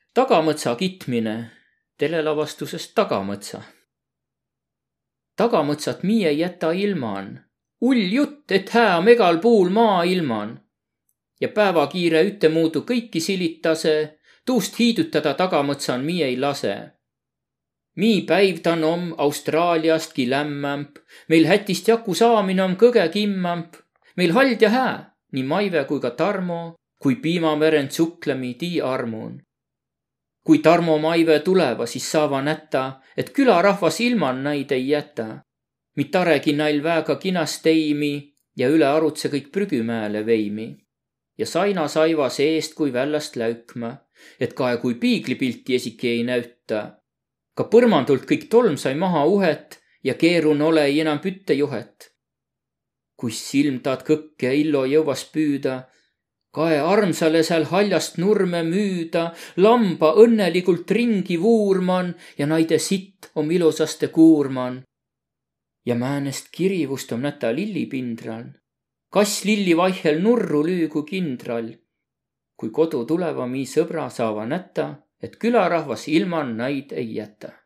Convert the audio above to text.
Tagamõtsa kitmine, telelavastusest Tagamõtsa. Tagamõtsat mii ei jäta ilman. Ull jutt, et hää megal puul maa ilman. Ja päevakiire üttemuudu kõiki silitase, tuust hiidutada Tagamõtsan mii ei lase. Mii päivdan om Austraaliastki lämmämp, meil hätist jaku saamin om kõge kimmämp. Meil hald ja hää, nii Maive kui ka Tarmo, kui piimamerend suklemi tii armun. Kui Tarmo Maive tuleva, siis saava näta, et külarahvas ilman näid ei jäta. Mi taregi näil väega kinas teimi ja üle arutse kõik prügümääle veimi. Ja saina saiva seest kui vällast läükma, et kae kui piiglipilti esiki ei näüta. Ka põrmandult kõik tolm sai maha uhet ja keerun ole ei enam pütte juhet. Kui silm taad kõkke illo jõuvas püüda, kae armsale seal haljast nurme müüda, lamba õnnelikult ringi vuurman ja naide sitt om ilusaste kuurman. Ja määnest kirivust om näta lillipindral. Kass lilli vaihel nurru lüügu kindral. Kui kodu tuleva mii sõbra saava näta, et külarahvas ilman näid ei jäta.